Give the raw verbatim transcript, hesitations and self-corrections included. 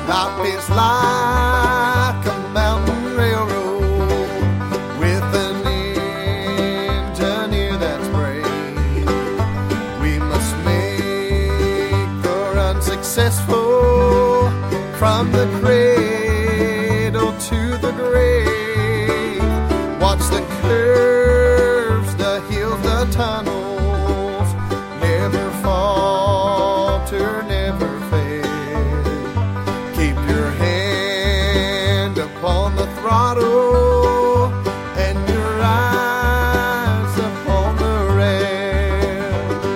Life is like a mountain railroad with an engineer that's brave. We must make the run successful from the grave.